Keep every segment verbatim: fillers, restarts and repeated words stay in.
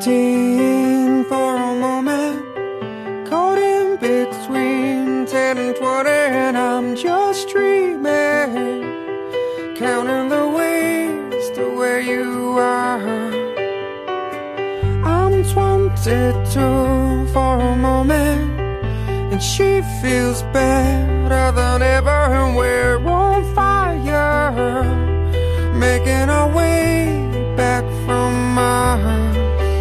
Fifteen for a moment, caught in between ten and twenty, and I'm just dreaming, counting the ways to where you are. I'm twenty-two for a moment, and she feels better than ever, and we're on fire, making our way back from Mars.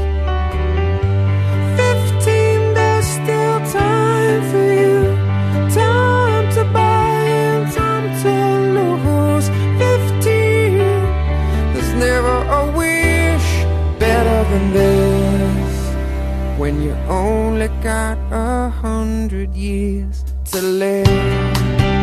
Fifteen, there's still time for you, time to buy and time to lose. Fifteen, there's never a wish better than this, when you only got a hundred years to live.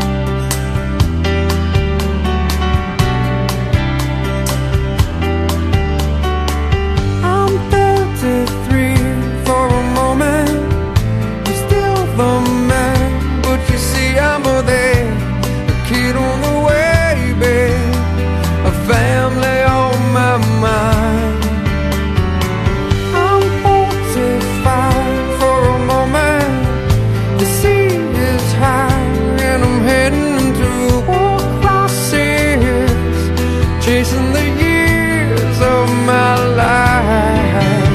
Chasing the years of my life.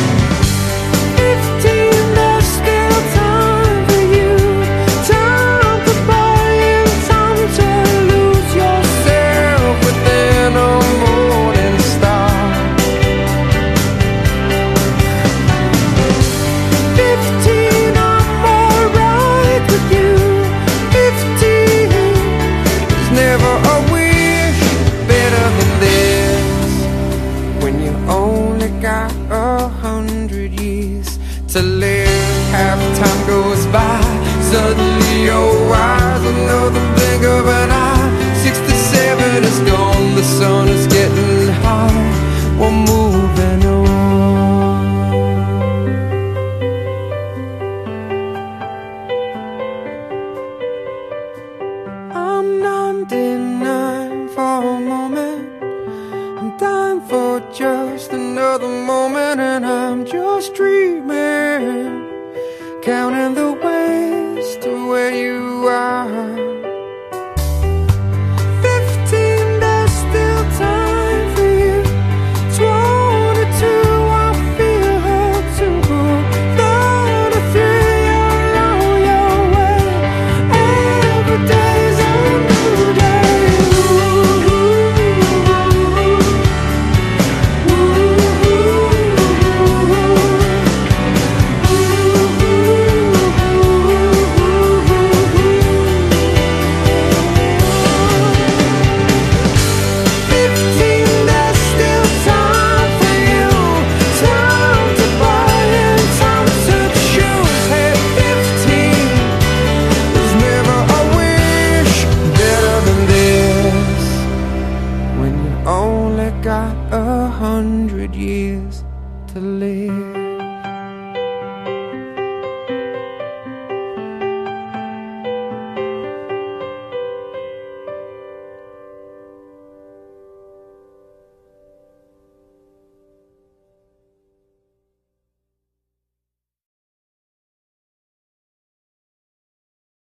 Fifteen, there's still time for you, time to buy and time to lose yourself within a morning star. Fifteen, I'm alright with you. Fifteen, there's never a got a hundred years to live. Half time goes by, suddenly you're wise, another blink of an eye. Sixty-seven is gone, the sun is getting high, we're moving on. I'm ninety-nine for a moment, I'm dying for just another moment, and I'm just dreaming, counting the ways to where you are. Fifteen, there's still time for you. Twenty-two, I feel her too. Thirty-three, you're on your way. Every day's a new day. Only got a hundred years to live.